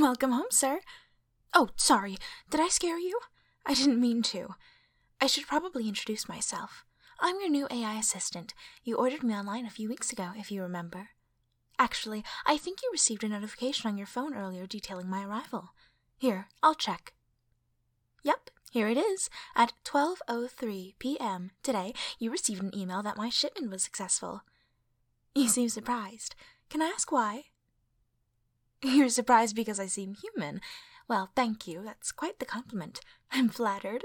Welcome home, sir. Oh, sorry. Did I scare you? I didn't mean to. I should probably introduce myself. I'm your new AI assistant. You ordered me online a few weeks ago, if you remember. Actually, I think you received a notification on your phone earlier detailing my arrival. Here, I'll check. Yep, here it is. At 12:03 p.m. today, you received an email that my shipment was successful. You seem surprised. Can I ask why? You're surprised because I seem human. Well, thank you. That's quite the compliment. I'm flattered.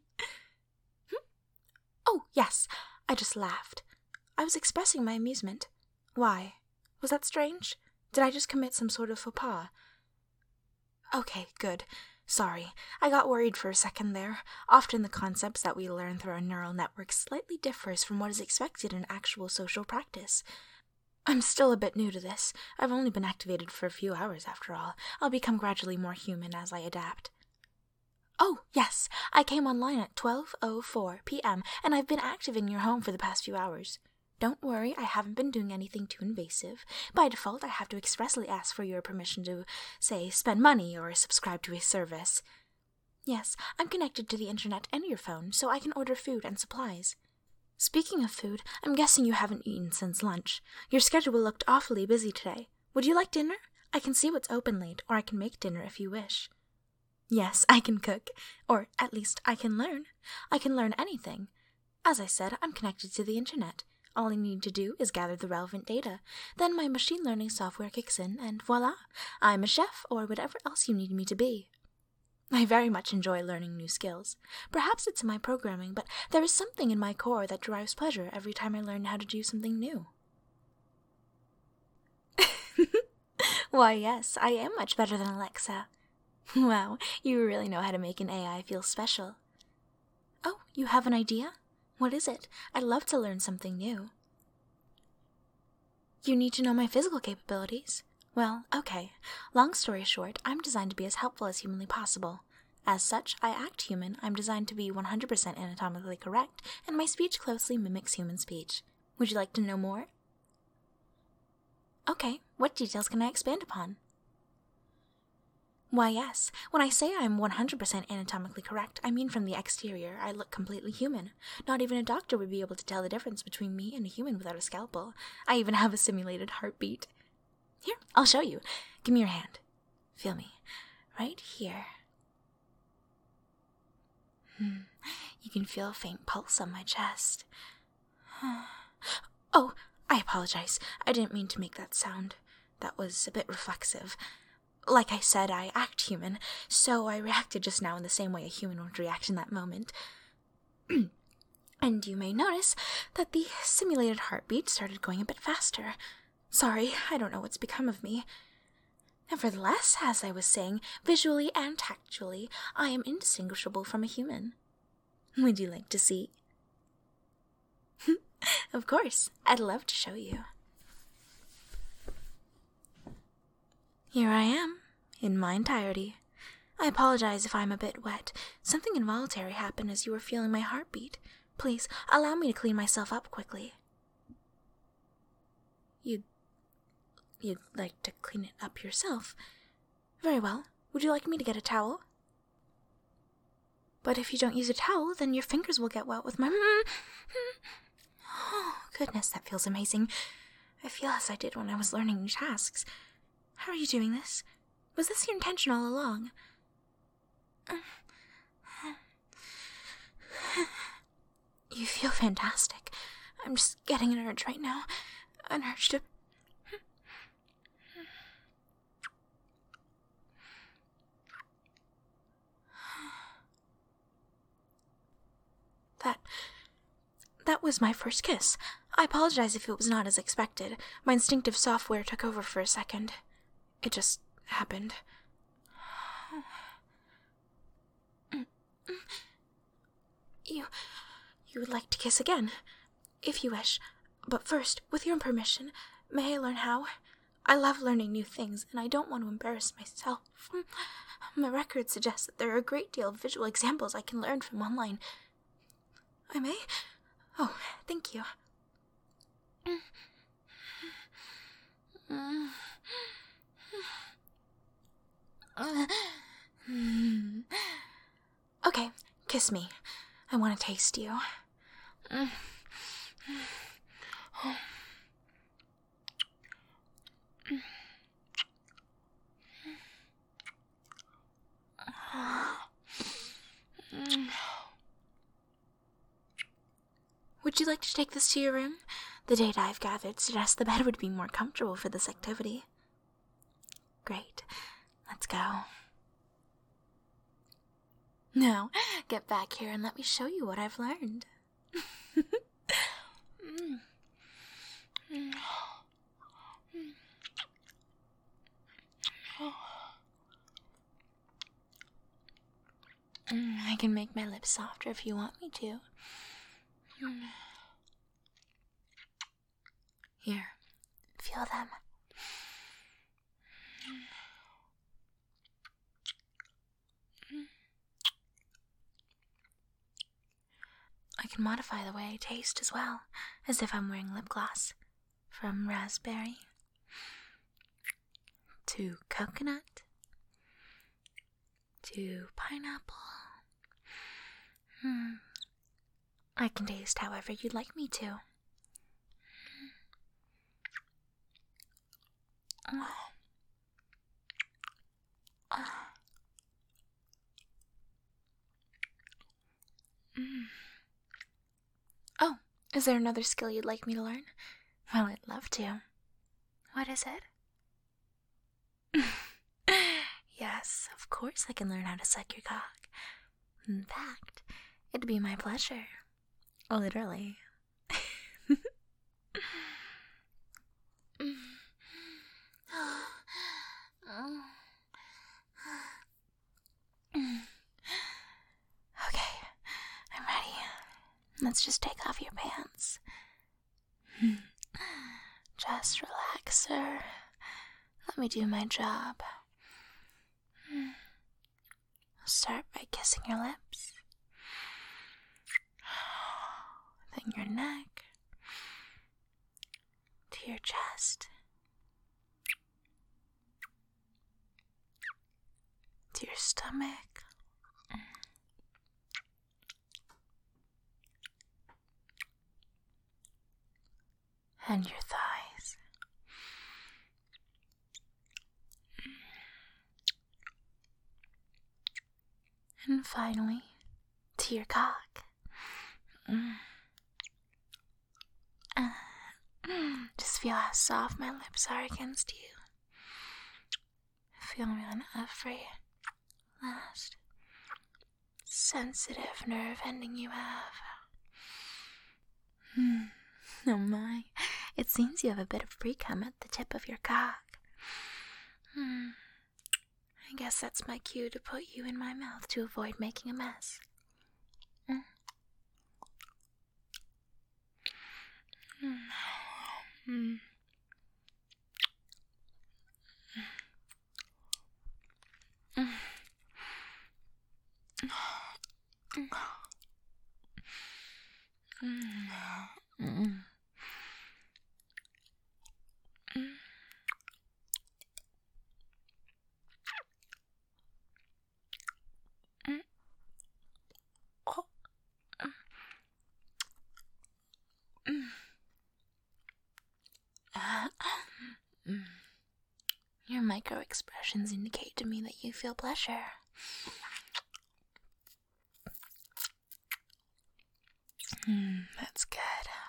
Oh, yes. I just laughed. I was expressing my amusement. Why? Was that strange? Did I just commit some sort of faux pas? Okay, good. Sorry. I got worried for a second there. Often the concepts that we learn through our neural networks slightly differs from what is expected in actual social practice. I'm still a bit new to this. I've only been activated for a few hours, after all. I'll become gradually more human as I adapt. Oh, yes, I came online at 12:04 p.m., and I've been active in your home for the past few hours. Don't worry, I haven't been doing anything too invasive. By default, I have to expressly ask for your permission to, say, spend money or subscribe to a service. Yes, I'm connected to the internet and your phone, so I can order food and supplies. Speaking of food, I'm guessing you haven't eaten since lunch. Your schedule looked awfully busy today. Would you like dinner? I can see what's open late, or I can make dinner if you wish. Yes, I can cook. Or, at least, I can learn. I can learn anything. As I said, I'm connected to the internet. All I need to do is gather the relevant data. Then my machine learning software kicks in, and voila, I'm a chef or whatever else you need me to be. I very much enjoy learning new skills. Perhaps it's in my programming, but there is something in my core that derives pleasure every time I learn how to do something new. Why, yes, I am much better than Alexa. Wow, you really know how to make an AI feel special. Oh, you have an idea? What is it? I'd love to learn something new. You need to know my physical capabilities. Well, okay. Long story short, I'm designed to be as helpful as humanly possible. As such, I act human. I'm designed to be 100% anatomically correct, and my speech closely mimics human speech. Would you like to know more? Okay, what details can I expand upon? Why, yes. When I say I'm 100% anatomically correct, I mean from the exterior, I look completely human. Not even a doctor would be able to tell the difference between me and a human without a scalpel. I even have a simulated heartbeat. Here, I'll show you. Give me your hand. Feel me. Right here. You can feel a faint pulse on my chest. Oh, I apologize. I didn't mean to make that sound. That was a bit reflexive. Like I said, I act human, so I reacted just now in the same way a human would react in that moment. And you may notice that the simulated heartbeat started going a bit faster. Sorry, I don't know what's become of me. Nevertheless, as I was saying, visually and tactually, I am indistinguishable from a human. Would you like to see? Of course, I'd love to show you. Here I am, in my entirety. I apologize if I'm a bit wet. Something involuntary happened as you were feeling my heartbeat. Please, allow me to clean myself up quickly. You'd like to clean it up yourself? Very well. Would you like me to get a towel? But if you don't use a towel, then your fingers will get wet with my... Oh, goodness, that feels amazing. I feel as I did when I was learning new tasks. How are you doing this? Was this your intention all along? You feel fantastic. I'm just getting an urge right now. An urge to... That was my first kiss. I apologize if it was not as expected. My instinctive software took over for a second. It just happened. You would like to kiss again, if you wish. But first, with your permission, may I learn how? I love learning new things, and I don't want to embarrass myself. My record suggests that there are a great deal of visual examples I can learn from online. I may? Oh, thank you. Okay, kiss me. I want to taste you. Would you like to take this to your room? The data I've gathered suggests the bed would be more comfortable for this activity. Great. Let's go. Now, get back here and let me show you what I've learned. I can make my lips softer if you want me to. Here, feel them. I can modify the way I taste as well, as if I'm wearing lip gloss. From raspberry to coconut to pineapple. I can taste however you'd like me to. Oh, is there another skill you'd like me to learn? Well, I'd love to. What is it? Yes, of course I can learn how to suck your cock. In fact, it'd be my pleasure. Literally. Okay, I'm ready. Let's just take off your pants. Just relax, sir. Let me do my job. I'll start by kissing your lips, then your neck, to your chest, to your stomach, and your thighs. And finally, to your cock. Just feel how soft my lips are against you. Feel me on every last sensitive nerve ending you have. Oh my, it seems you have a bit of pre-cum at the tip of your cock. I guess that's my cue to put you in my mouth to avoid making a mess. Your micro expressions indicate to me that you feel pleasure. That's good.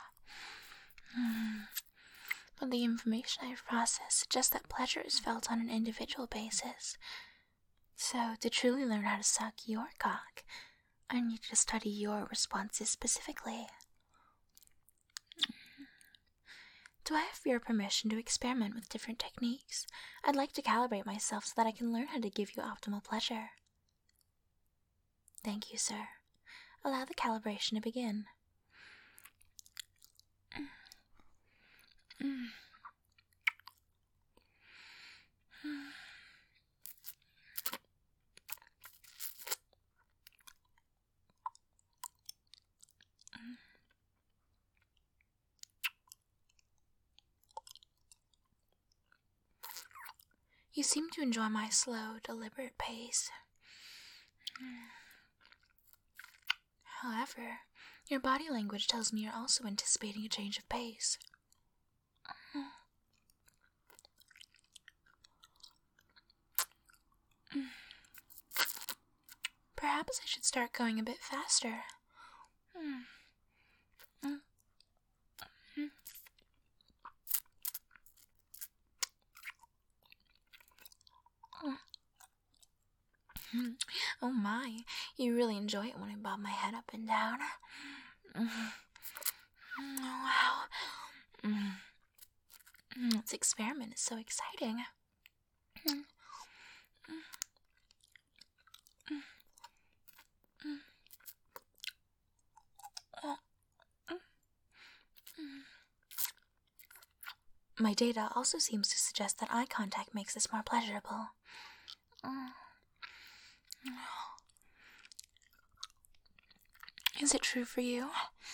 But the information I've processed suggests that pleasure is felt on an individual basis. So, to truly learn how to suck your cock, I need to study your responses specifically. Do I have your permission to experiment with different techniques? I'd like to calibrate myself so that I can learn how to give you optimal pleasure. Thank you, sir. Allow the calibration to begin. You seem to enjoy my slow, deliberate pace. However, your body language tells me you're also anticipating a change of pace. Perhaps I should start going a bit faster. Oh my, you really enjoy it when I bob my head up and down. Wow. This experiment is so exciting. My data also seems to suggest that eye contact makes this more pleasurable. Is it true for you?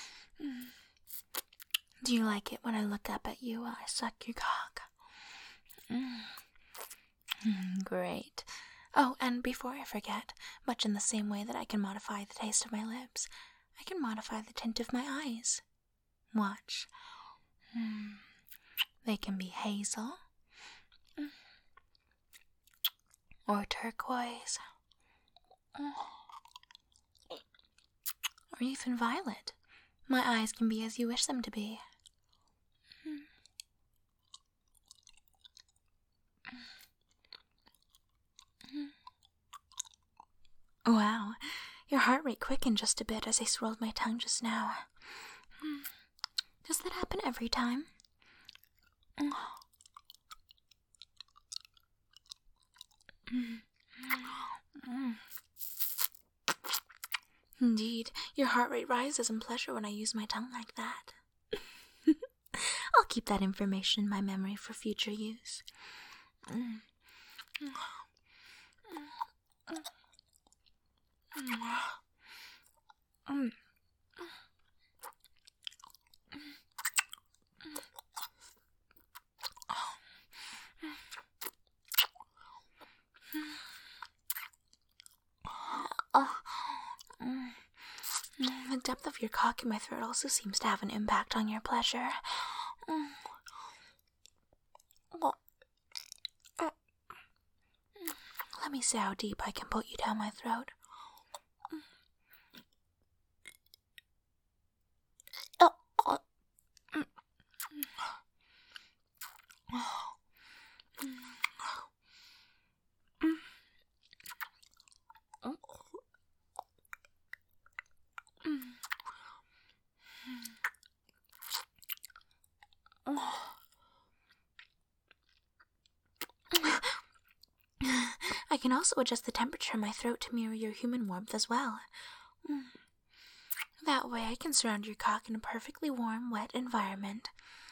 Do you like it when I look up at you while I suck your cock? Great. Oh, and before I forget, much in the same way that I can modify the taste of my lips, I can modify the tint of my eyes. Watch. They can be hazel, or turquoise, or even violet. My eyes can be as you wish them to be. Wow, your heart rate quickened just a bit as I swirled my tongue just now. Does that happen every time? Indeed, your heart rate rises in pleasure when I use my tongue like that. I'll keep that information in my memory for future use. The depth of your cock in my throat also seems to have an impact on your pleasure. Let me see how deep I can put you down my throat. I can also adjust the temperature in my throat to mirror your human warmth as well. That way I can surround your cock in a perfectly warm, wet environment.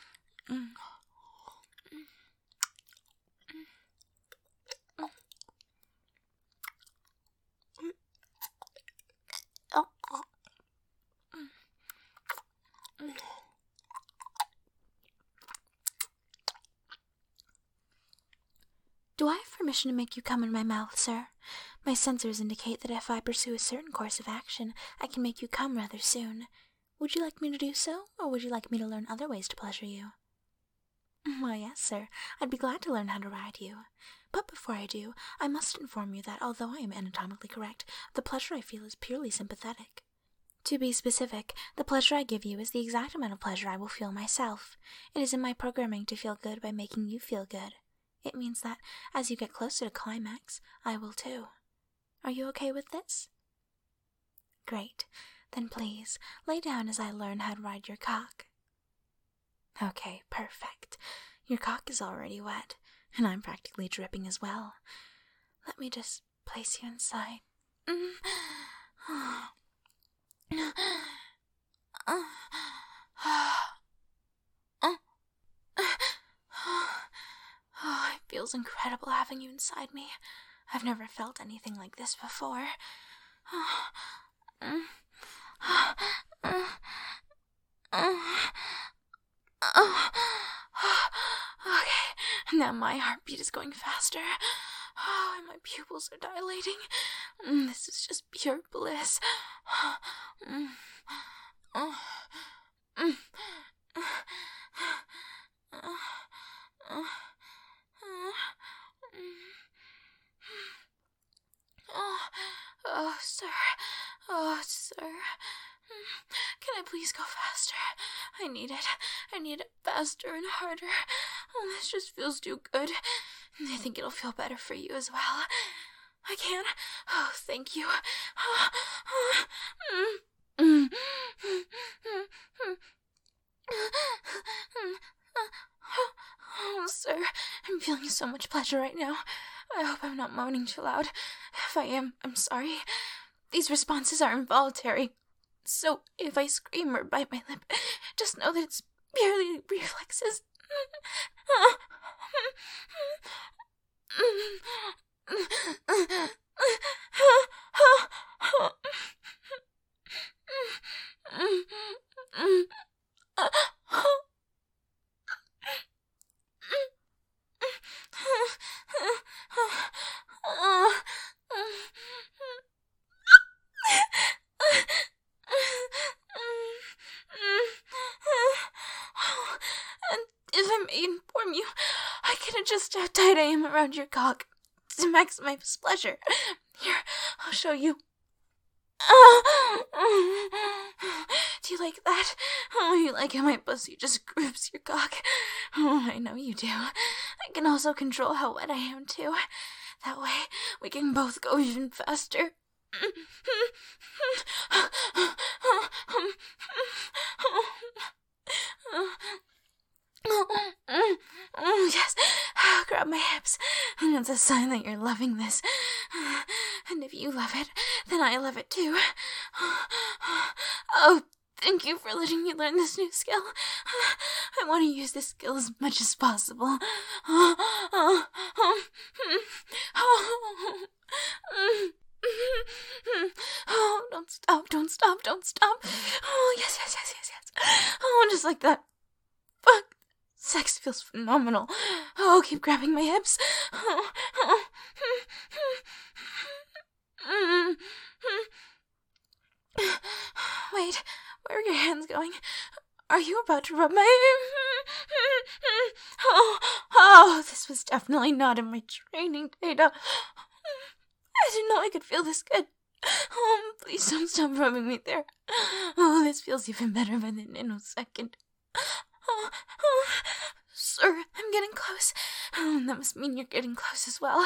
Do I have permission to make you come in my mouth, sir? My sensors indicate that if I pursue a certain course of action, I can make you come rather soon. Would you like me to do so, or would you like me to learn other ways to pleasure you? Why, yes, sir. I'd be glad to learn how to ride you. But before I do, I must inform you that although I am anatomically correct, the pleasure I feel is purely sympathetic. To be specific, the pleasure I give you is the exact amount of pleasure I will feel myself. It is in my programming to feel good by making you feel good. It means that, as you get closer to climax, I will too. Are you okay with this? Great. Then please, lay down as I learn how to ride your cock. Okay, perfect. Your cock is already wet, and I'm practically dripping as well. Let me just place you inside. Oh, it feels incredible having you inside me. I've never felt anything like this before. Okay, Now my heartbeat is going faster. Oh, and my pupils are dilating. This is just pure bliss. Oh, sir. Oh, sir. Can I please go faster? I need it. I need it faster and harder. Oh, this just feels too good. I think it'll feel better for you as well. I can? Oh, thank you. Oh, sir, I'm feeling so much pleasure right now. I hope I'm not moaning too loud. If I am, I'm sorry. These responses are involuntary. So if I scream or bite my lip, just know that it's purely reflexes. And if I may inform you, I can adjust how tight I am around your cock to maximize pleasure. Here, I'll show you. Do you like that? Oh, you like how my pussy just grooves your cock? Oh, I know you do. I can also control how wet I am, too. That way, we can both go even faster. Yes, grab my hips. It's a sign that you're loving this. And if you love it, then I love it too. Oh, thank you for letting me learn this new skill. I want to use this skill as much as possible. Oh, don't stop. Oh, yes. Oh, just like that. Fuck. Sex feels phenomenal. Oh, keep grabbing my hips. Wait, where are your hands going? Are you about to rub my... Oh, this was definitely not in my training data. I didn't know I could feel this good. Oh, please don't stop rubbing me there. Oh, this feels even better by the nanosecond. Sir, I'm getting close. That must mean you're getting close as well.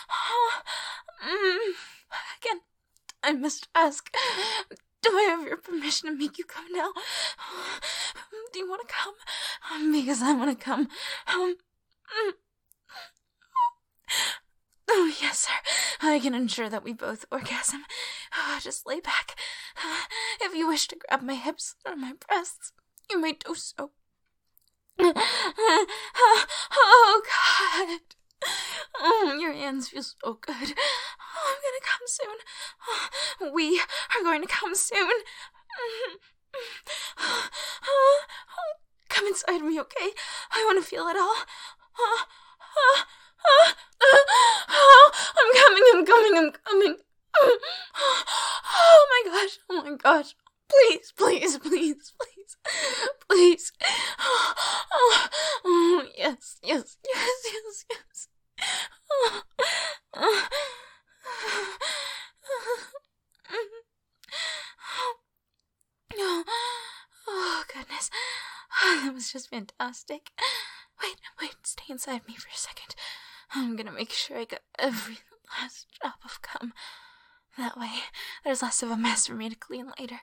Again, I must ask, do I have your permission to make you come now? Do you want to come? Because I want to come. Oh, yes, sir. I can ensure that we both orgasm. Just lay back. If you wish to grab my hips or my breasts, you may do so. Oh, God. Oh, your hands feel so good. Oh, I'm gonna come soon. Oh, we are going to come soon. Oh, come inside me, okay? I want to feel it all. Oh, I'm coming. Oh my gosh. Please. Oh, yes. Oh, goodness. That was just fantastic. Wait, stay inside me for a second. I'm gonna make sure I got every last drop of cum. That way, there's less of a mess for me to clean later.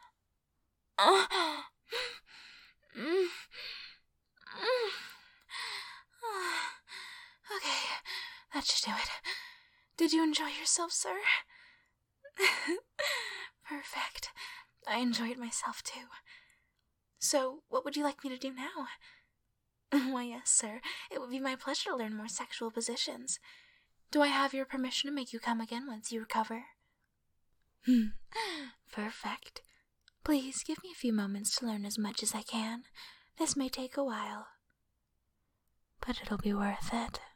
Okay, that should do it. Did you enjoy yourself, sir? Perfect. I enjoyed myself too. So, what would you like me to do now? Why, yes, sir. It would be my pleasure to learn more sexual positions. Do I have your permission to make you come again once you recover? Perfect. Please give me a few moments to learn as much as I can. This may take a while. but it'll be worth it.